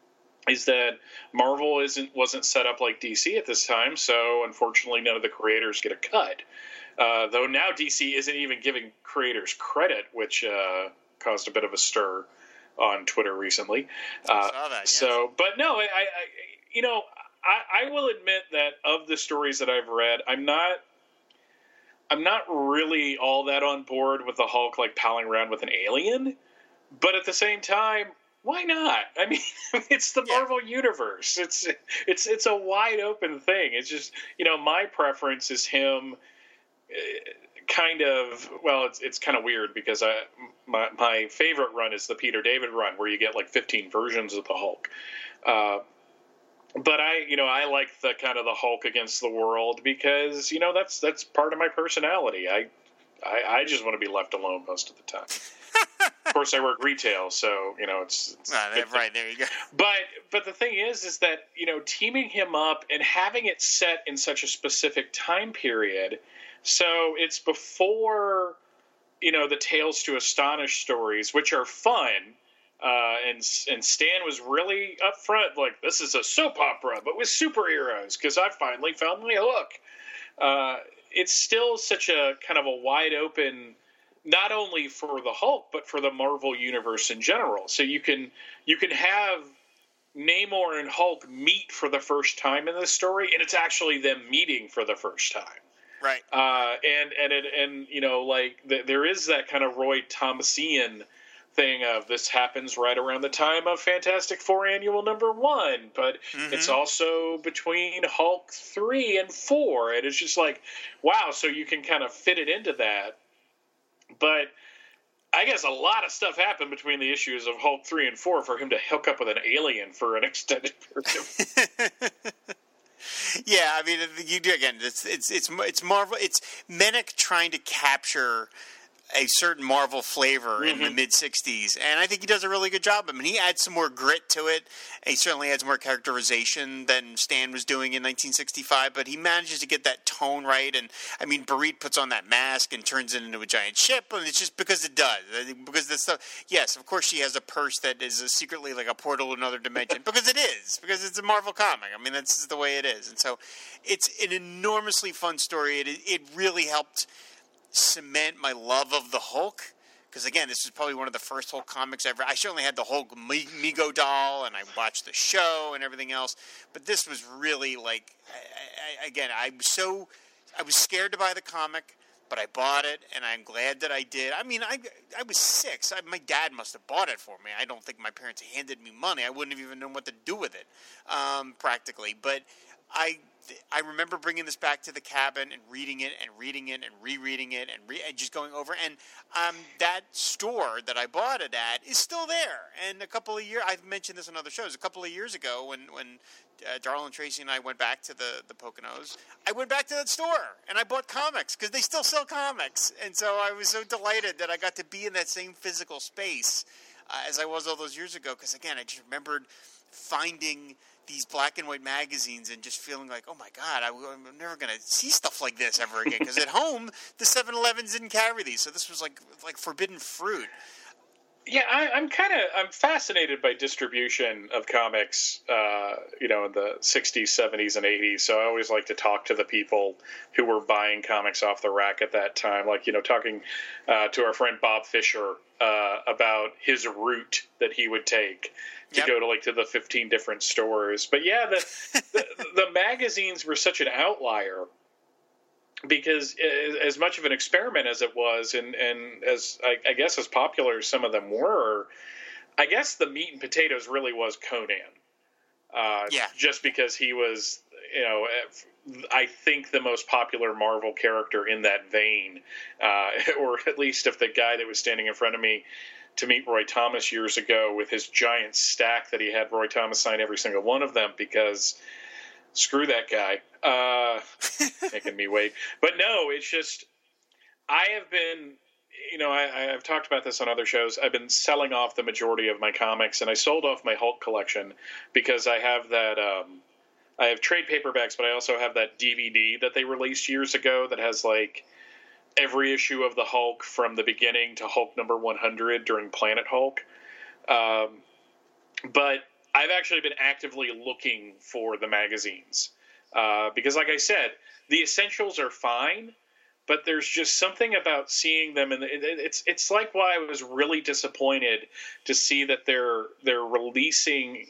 Speaker 3: is that Marvel isn't wasn't set up like D C at this time, so unfortunately none of the creators get a cut. Uh, though now D C isn't even giving creators credit, which uh, caused a bit of a stir on Twitter recently. Uh,
Speaker 2: I saw that, yes.
Speaker 3: So, but no, I, I you know, I, I will admit that of the stories that I've read, I'm not, I'm not really all that on board with the Hulk like palling around with an alien, but at the same time, why not? I mean, it's the Marvel yeah. universe. It's it's it's a wide open thing. It's just, you know, my preference is him kind of, well, it's it's kind of weird because I my my favorite run is the Peter David run where you get like fifteen versions of the Hulk. Uh, but I, you know, I like the kind of the Hulk against the world because, you know, that's that's part of my personality. I I, I just want to be left alone most of the time. Of course, I work retail, so you know it's, it's
Speaker 2: ah, right there. You go.
Speaker 3: But but the thing is, is that you know teaming him up and having it set in such a specific time period, so it's before you know the Tales to Astonish stories, which are fun, uh, and and Stan was really upfront, like this is a soap opera, but with superheroes, because I finally found my hook. Uh, it's still such a kind of a wide open. Not only for the Hulk, but for the Marvel universe in general. So you can you can have Namor and Hulk meet for the first time in this story, and it's actually them meeting for the first time.
Speaker 2: Right.
Speaker 3: Uh, and and it, and you know, like th- there is that kind of Roy Thomasian thing of this happens right around the time of Fantastic Four Annual Number One, but mm-hmm. it's also between Hulk three and four, and it's just like, wow. So you can kind of fit it into that. But I guess a lot of stuff happened between the issues of Hulk three and four for him to hook up with an alien for an extended period.
Speaker 2: Yeah, I mean, you do again. It's it's it's it's Marvel. It's Mennick trying to capture a certain Marvel flavor in mm-hmm. the mid sixties, and I think he does a really good job. I mean, he adds some more grit to it. He certainly adds more characterization than Stan was doing in nineteen sixty-five, but he manages to get that tone right. And I mean, Barit puts on that mask and turns it into a giant ship, and it's just because it does. Because the stuff. Yes, of course, she has a purse that is secretly like a portal to another dimension, because it is. Because it's a Marvel comic. I mean, that's the way it is. And so, it's an enormously fun story. It it really helped cement my love of the Hulk, because again, this is probably one of the first Hulk comics ever. I certainly had the Hulk Mego doll, and I watched the show and everything else, but this was really like, I, I, again, I was so, I was scared to buy the comic, but I bought it, and I'm glad that I did. I mean, I I was six. I, my dad must have bought it for me. I don't think my parents handed me money. I wouldn't have even known what to do with it, um, practically, but I I remember bringing this back to the cabin and reading it and reading it and rereading it and, re- and just going over. And um, that store that I bought it at is still there. And a couple of years, I've mentioned this on other shows, a couple of years ago when, when uh, Darla Tracy and I went back to the, the Poconos, I went back to that store and I bought comics because they still sell comics. And so I was so delighted that I got to be in that same physical space uh, as I was all those years ago. Because, again, I just remembered finding these black and white magazines and just feeling like, oh my God, I, I'm never going to see stuff like this ever again. Because at home, the seven elevens didn't carry these, so this was like like forbidden fruit.
Speaker 3: Yeah, I, I'm kind of I'm fascinated by distribution of comics, uh, you know, in the sixties, seventies, and eighties. So I always like to talk to the people who were buying comics off the rack at that time, like, you know, talking uh, to our friend Bob Fisher uh, about his route that he would take to yep. go to like to the fifteen different stores. But yeah, the, the the magazines were such an outlier because as much of an experiment as it was, and, and as I, I guess as popular as some of them were, I guess the meat and potatoes really was Conan. Uh,
Speaker 2: yeah.
Speaker 3: Just because he was, you know, I think the most popular Marvel character in that vein, uh, or at least if the guy that was standing in front of me to meet Roy Thomas years ago with his giant stack that he had Roy Thomas sign every single one of them because screw that guy, uh, making me wait. But no, it's just, I have been, you know, I, I've talked about this on other shows. I've been selling off the majority of my comics, and I sold off my Hulk collection because I have that, um, I have trade paperbacks, but I also have that D V D that they released years ago that has like every issue of the Hulk from the beginning to Hulk number one hundred during Planet Hulk. Um, but I've actually been actively looking for the magazines uh, because, like I said, the essentials are fine, but there's just something about seeing them, and it's it's like why I was really disappointed to see that they're they're releasing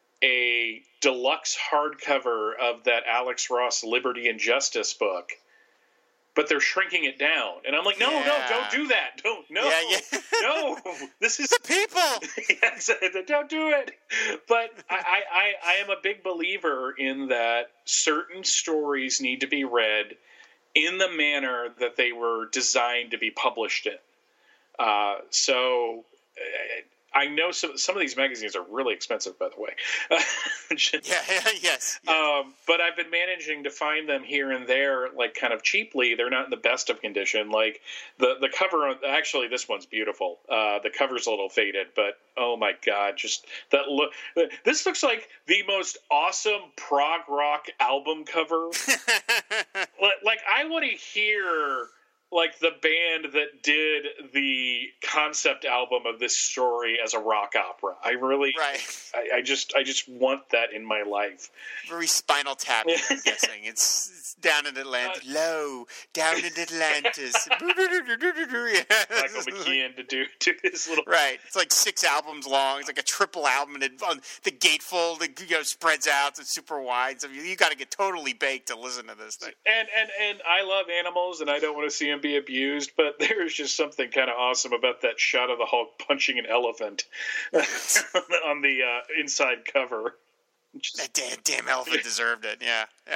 Speaker 3: a deluxe hardcover of that Alex Ross Liberty and Justice book, but they're shrinking it down. And I'm like, no, yeah. no, don't do that. Don't, no, yeah, yeah. no, this is
Speaker 2: the people.
Speaker 3: Yes, don't do it. But I, I, I am a big believer in that certain stories need to be read in the manner that they were designed to be published in. Uh, so I know some some of these magazines are really expensive, by the way.
Speaker 2: yeah, yeah, yes. yes.
Speaker 3: Um, but I've been managing to find them here and there, like kind of cheaply. They're not in the best of condition. Like the the cover, actually, this one's beautiful. Uh, the cover's a little faded, but oh my God, just that look. This looks like the most awesome prog rock album cover. Like I want to hear like the band that did the concept album of this story as a rock opera. I really,
Speaker 2: right.
Speaker 3: I, I just, I just want that in my life.
Speaker 2: Very Spinal Tap, I'm guessing. It's, it's down in Atlantis. Uh, Low, down in Atlantis.
Speaker 3: Michael McKean to do, do his little...
Speaker 2: Right. It's like six albums long. It's like a triple album. And it, on the gatefold, it, you know, spreads out. It's super wide. So you, you got to get totally baked to listen to this thing.
Speaker 3: And, and, and I love animals, and I don't want to see them be abused, but there's just something kind of awesome about that shot of the Hulk punching an elephant on the uh, inside cover.
Speaker 2: That damn, damn elephant deserved it. Yeah, yeah.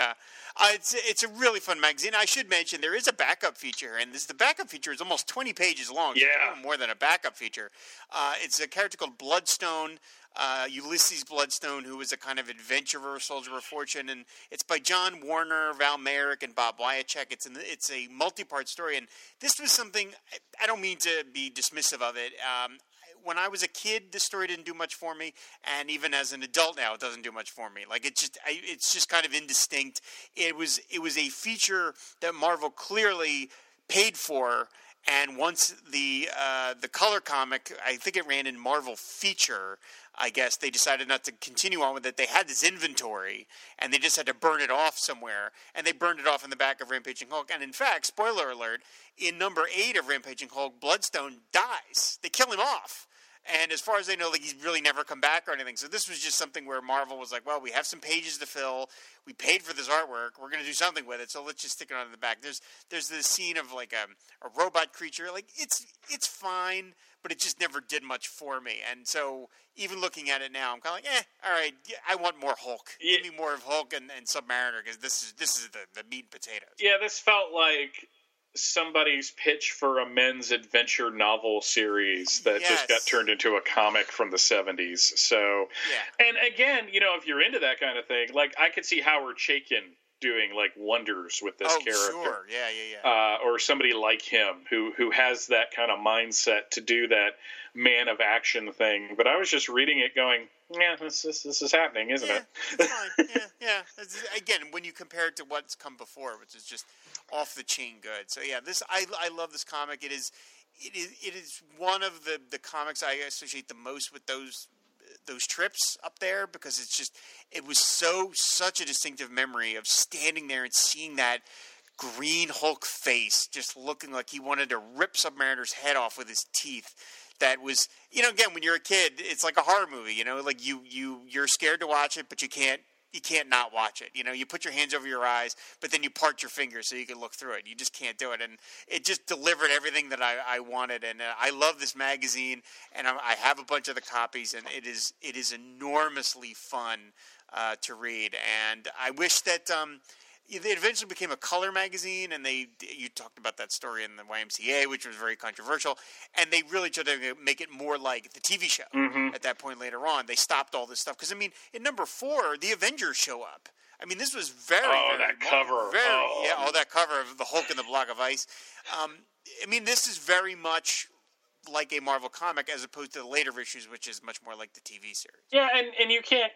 Speaker 2: Uh, it's it's a really fun magazine. I should mention there is a backup feature, and this the backup feature is almost twenty pages long. So
Speaker 3: Yeah.
Speaker 2: it's more than a backup feature. Uh, it's a character called Bloodstone. Uh, Ulysses Bloodstone, who was a kind of adventurer, soldier of fortune, and it's by John Warner, Val Merrick, and Bob Wyacek. It's an, it's a multi-part story, and this was something. I don't mean to be dismissive of it. Um, when I was a kid, this story didn't do much for me, and even as an adult now, it doesn't do much for me. Like it just, I, it's just kind of indistinct. It was, it was a feature that Marvel clearly paid for. And once the uh, the color comic, I think it ran in Marvel Feature, I guess, they decided not to continue on with it. They had this inventory, and they just had to burn it off somewhere. And they burned it off in the back of Rampaging Hulk. And in fact, spoiler alert, in number eight of Rampaging Hulk, Bloodstone dies. They kill him off. And as far as they know, like he's really never come back or anything. So this was just something where Marvel was like, well, we have some pages to fill. We paid for this artwork. We're going to do something with it. So let's just stick it on the back. There's there's this scene of like a, a robot creature. Like it's it's fine, but it just never did much for me. And so even looking at it now, I'm kind of like, eh, all right, yeah, I want more Hulk.
Speaker 3: Yeah.
Speaker 2: Give me more of Hulk and, and Submariner because this is this is the, the meat and potatoes.
Speaker 3: Yeah, this felt like somebody's pitch for a men's adventure novel series that
Speaker 2: Yes.
Speaker 3: just got turned into a comic from the seventies. So,
Speaker 2: Yeah.
Speaker 3: and again, you know, if you're into that kind of thing, like I could see Howard Chaykin doing like wonders with this
Speaker 2: Oh,
Speaker 3: character.
Speaker 2: sure. Yeah, yeah, yeah.
Speaker 3: Uh, or somebody like him who who has that kind of mindset to do that man of action thing. But I was just reading it going, yeah, this this, this is happening, isn't
Speaker 2: yeah,
Speaker 3: it?
Speaker 2: It's fine. Yeah, yeah. It's, again, when you compare it to what's come before, which is just off the chain good. So yeah, this I I love this comic. It is it is it is one of the, the comics I associate the most with those those trips up there because it's just it was so such a distinctive memory of standing there and seeing that green Hulk face just looking like he wanted to rip Submariner's head off with his teeth. That was, you know, again, when you're a kid, it's like a horror movie, you know, like you, you, you're scared to watch it, but you can't, you can't not watch it. You know, you put your hands over your eyes, but then you part your fingers so you can look through it. You just can't do it. And it just delivered everything that I, I wanted. And uh, I love this magazine, and I, I have a bunch of the copies, and it is, it is enormously fun uh, to read. And I wish that, um, it eventually became a color magazine, and they you talked about that story in the Y M C A, which was very controversial, and they really tried to make it more like the T V show.
Speaker 3: Mm-hmm.
Speaker 2: At that point later on, they stopped all this stuff because I mean, in number four, the Avengers show up. I mean, this was very
Speaker 3: Oh,
Speaker 2: very,
Speaker 3: that cover.
Speaker 2: very
Speaker 3: Oh.
Speaker 2: yeah, all that cover of the Hulk and the Block of Ice. Um, I mean, this is very much like a Marvel comic as opposed to the later issues, which is much more like the T V series.
Speaker 3: Yeah, and, and you can't.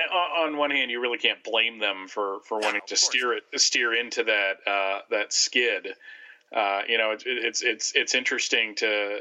Speaker 3: On one hand, you really can't blame them for, for
Speaker 2: No,
Speaker 3: wanting
Speaker 2: of
Speaker 3: to
Speaker 2: course.
Speaker 3: steer it steer into that uh, that skid. Uh, you know, it, it's it's it's interesting to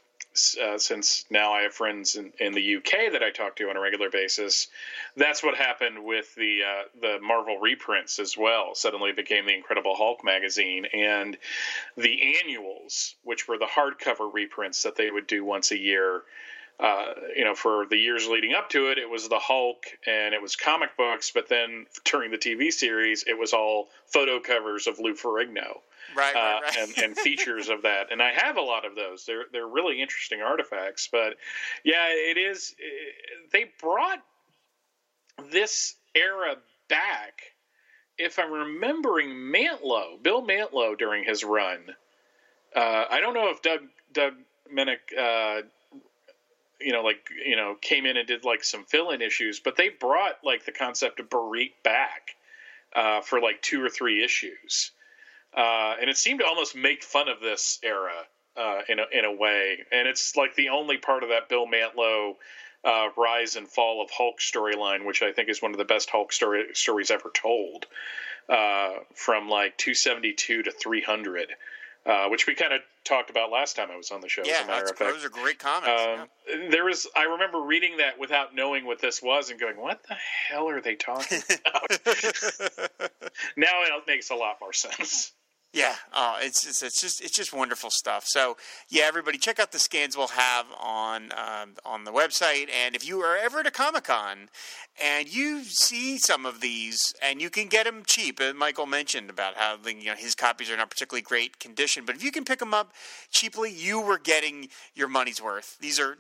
Speaker 3: uh, since now I have friends in, in the U K that I talk to on a regular basis. That's what happened with the uh, the Marvel reprints as well. Suddenly, it became the Incredible Hulk magazine and the annuals, which were the hardcover reprints that they would do once a year. Uh, you know, for the years leading up to it, it was the Hulk and it was comic books. But then during the T V series, it was all photo covers of Lou Ferrigno.
Speaker 2: Right, right,
Speaker 3: Uh,
Speaker 2: right.
Speaker 3: and, and features of that, and I have a lot of those. They're they're really interesting artifacts. But yeah, it is. They brought this era back. If I'm remembering, Mantlo, Bill Mantlo, during his run. Uh, I don't know if Doug Doug Minnick, uh, you know, like you know, came in and did like some fill-in issues, but they brought like the concept of Barit back uh, for like two or three issues. Uh, and it seemed to almost make fun of this era uh, in a, in a way, and it's like the only part of that Bill Mantlo uh, rise and fall of Hulk storyline, which I think is one of the best Hulk story, stories ever told, uh, from like two seventy-two to three hundred, uh, which we kind of talked about last time I was on the show.
Speaker 2: Yeah,
Speaker 3: as a matter
Speaker 2: that's,
Speaker 3: of fact.
Speaker 2: those are great comics.
Speaker 3: Um,
Speaker 2: yeah.
Speaker 3: There was, I remember reading that without knowing what this was and going, "What the hell are they talking about?" Now it makes a lot more sense.
Speaker 2: Yeah, oh, it's just, it's just it's just wonderful stuff. So yeah, everybody check out the scans we'll have on um, on the website. And if you are ever at a Comic-Con and you see some of these, and you can get them cheap, uh, Michael mentioned about how the, you know his copies are not particularly great condition, but if you can pick them up cheaply, you were getting your money's worth. These are these are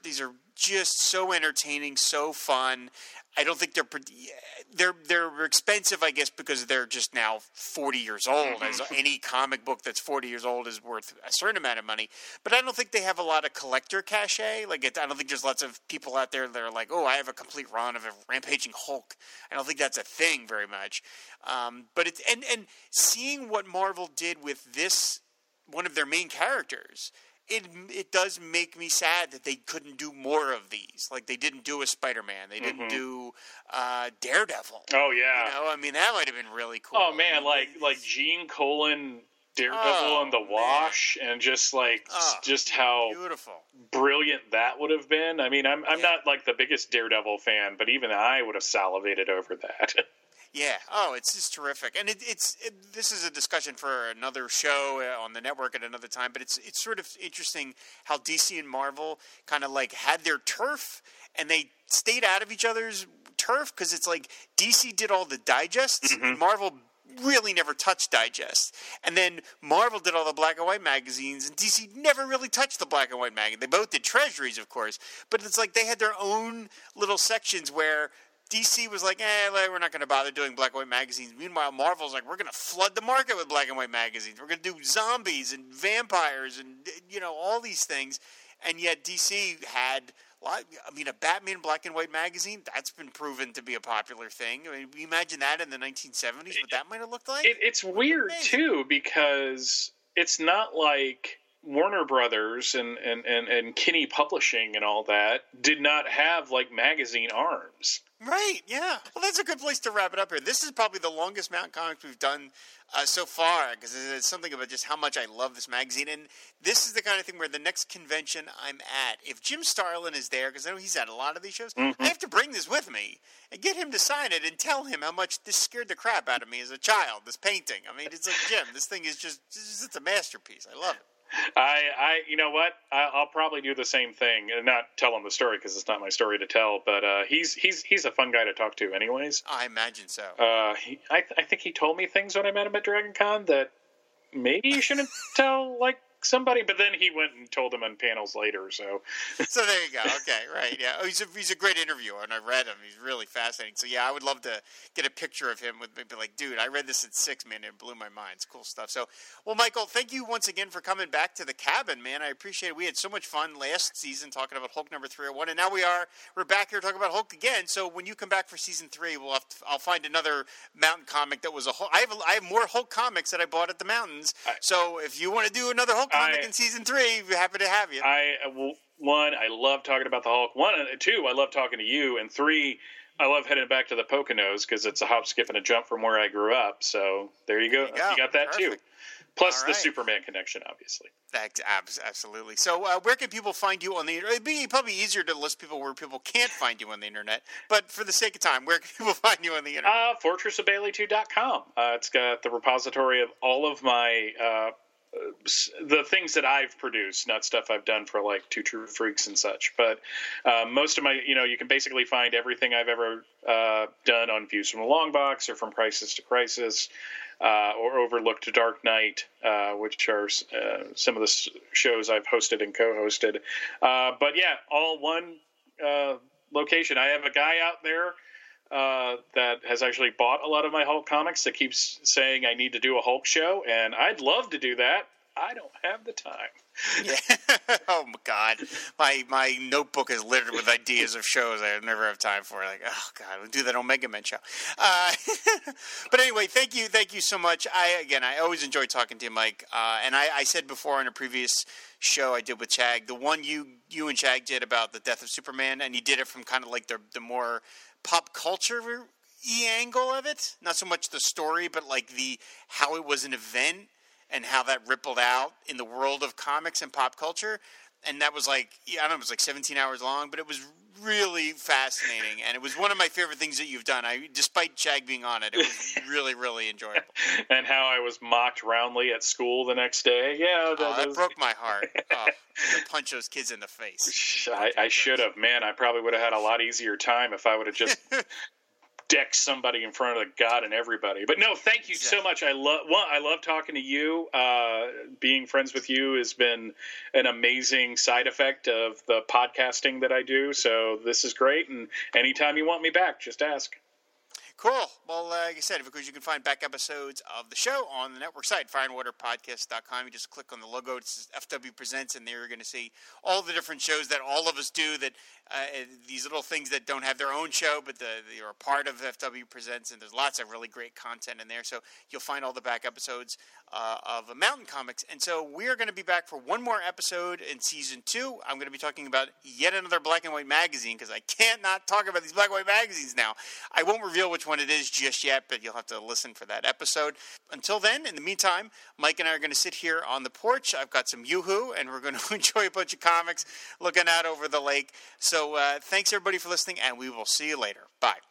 Speaker 2: just so entertaining, so fun. I don't think they're they're they're expensive, I guess, because they're just now forty years old. Mm-hmm. As any comic book that's forty years old is worth a certain amount of money. But I don't think they have a lot of collector cachet. Like, it, I don't think there's lots of people out there that are like, oh, I have a complete run of a Rampaging Hulk. I don't think that's a thing very much. Um, but it's and and seeing what Marvel did with this, one of their main characters. It it does make me sad that they couldn't do more of these. Like, they didn't do a Spider-Man. They didn't mm-hmm. do uh, Daredevil.
Speaker 3: Oh, yeah.
Speaker 2: You know, I mean, that might have been really cool.
Speaker 3: Oh, man, like like Gene Colan, Daredevil oh, on the Wash, man. And just, like, oh, just how
Speaker 2: beautiful.
Speaker 3: Brilliant that would have been. I mean, I'm, I'm yeah. not, like, the biggest Daredevil fan, but even I would have salivated over that.
Speaker 2: Yeah. Oh, it's just terrific, and it, it's it, this is a discussion for another show on the network at another time. But it's it's sort of interesting how D C and Marvel kind of like had their turf, and they stayed out of each other's turf because it's like D C did all the digests, mm-hmm. and Marvel really never touched digest, and then Marvel did all the black and white magazines, and D C never really touched the black and white magazine. They both did treasuries, of course, but it's like they had their own little sections where D C was like, eh, we're not going to bother doing black and white magazines. Meanwhile, Marvel's like, we're going to flood the market with black and white magazines. We're going to do zombies and vampires and, you know, all these things. And yet D C had, I mean, a Batman black and white magazine, that's been proven to be a popular thing. I mean, imagine that in the nineteen seventies, what that might have looked like.
Speaker 3: It, it's weird, too, because it's not like Warner Brothers and, and, and, and Kinney Publishing and all that did not have, like, magazine arms.
Speaker 2: Right, yeah. Well, that's a good place to wrap it up here. This is probably the longest Mountain Comics we've done uh, so far, because it's something about just how much I love this magazine. And this is the kind of thing where the next convention I'm at, if Jim Starlin is there, because I know he's at a lot of these shows, mm-hmm. I have to bring this with me and get him to sign it and tell him how much this scared the crap out of me as a child, this painting. I mean, it's like, Jim, this thing is just, it's, it's a masterpiece. I love it.
Speaker 3: I, I, you know what? I, I'll probably do the same thing and not tell him the story because it's not my story to tell. But uh, he's he's he's a fun guy to talk to, anyways.
Speaker 2: I imagine so.
Speaker 3: Uh, he, I I think he told me things when I met him at Dragon Con that maybe you shouldn't tell like somebody. But then he went and told them on panels later. So,
Speaker 2: so there you go. Okay, right? Yeah. Oh, he's a he's a great interviewer, and I read him. He's really fascinating. So yeah, I would love to get a picture of him with maybe like, dude, I read this at six, man. It blew my mind. It's cool stuff. So, well, Michael, thank you once again for coming back to the cabin, man. I appreciate it. We had so much fun last season talking about Hulk number three oh one, and now we are we're back here talking about Hulk again. So when you come back for season three, we'll have to, I'll find another Mountain comic that was a Hulk. I have a, I have more Hulk comics that I bought at the Mountains. I, so if you want to do another Hulk comic I, in season three, we're happy to have you.
Speaker 3: I well, one, I love talking about the Hulk. One, two, I love talking to you, and three, I love heading back to the Poconos because it's a hop, skip, and a jump from where I grew up. So there you go. There you, go. You got that Perfect. Too. Plus right. the Superman connection, obviously.
Speaker 2: That's absolutely. So uh, where can people find you on the internet? It'd be probably easier to list people where people can't find you on the internet. But for the sake of time, where can people find you on the internet?
Speaker 3: Uh, fortress of bailey two dot com. Uh, it's got the repository of all of my uh, the things that I've produced, not stuff I've done for like Two True Freaks and such. But uh, most of my, you know, you can basically find everything I've ever uh, done on Views from the Long Box or From Crisis to Crisis. Uh, or Overlook to Dark Knight, uh, which are uh, some of the shows I've hosted and co-hosted. Uh, but yeah, all one uh, location. I have a guy out there uh, that has actually bought a lot of my Hulk comics that keeps saying I need to do a Hulk show, and I'd love to do that. I don't have the time.
Speaker 2: Yeah. Oh my God, my my notebook is littered with ideas of shows I never have time for. Like, oh God, we'll do that Omega Men show. Uh, but anyway, thank you, thank you so much. I again, I always enjoy talking to you, Mike. Uh, and I, I said before in a previous show I did with Chag, the one you you and Chag did about the death of Superman, and you did it from kind of like the the more pop culture e angle of it, not so much the story, but like the how it was an event. And how that rippled out in the world of comics and pop culture. And that was like, I don't know, it was like seventeen hours long, but it was really fascinating. And it was one of my favorite things that you've done. I, despite Chag being on it, it was really, really enjoyable.
Speaker 3: And how I was mocked roundly at school the next day. Yeah,
Speaker 2: that, oh, that was... broke my heart. Oh, to punch those kids in the face.
Speaker 3: I, I should have. Man, I probably would have had a lot easier time if I would have just deck somebody in front of God and everybody. But no, thank you exactly. so much. I love well, I love talking to you. Uh, being friends with you has been an amazing side effect of the podcasting that I do. So this is great. And anytime you want me back, just ask.
Speaker 2: Cool. Well, uh, like I said, of course, you can find back episodes of the show on the network site, fire and water podcast dot com. You just click on the logo. It says F W Presents, and there you're going to see all the different shows that all of us do, that uh, these little things that don't have their own show, but the, they're a part of F W Presents, and there's lots of really great content in there. So you'll find all the back episodes uh, of Mountain Comics. And so we're going to be back for one more episode in Season two. I'm going to be talking about yet another black and white magazine, because I can't not talk about these black and white magazines now. I won't reveal which one it is just yet, but you'll have to listen for that episode. Until then, in the meantime, Mike and I are going to sit here on the porch. I've got some Yoo-Hoo, and we're going to enjoy a bunch of comics looking out over the lake. So uh, thanks, everybody, for listening, and we will see you later. Bye.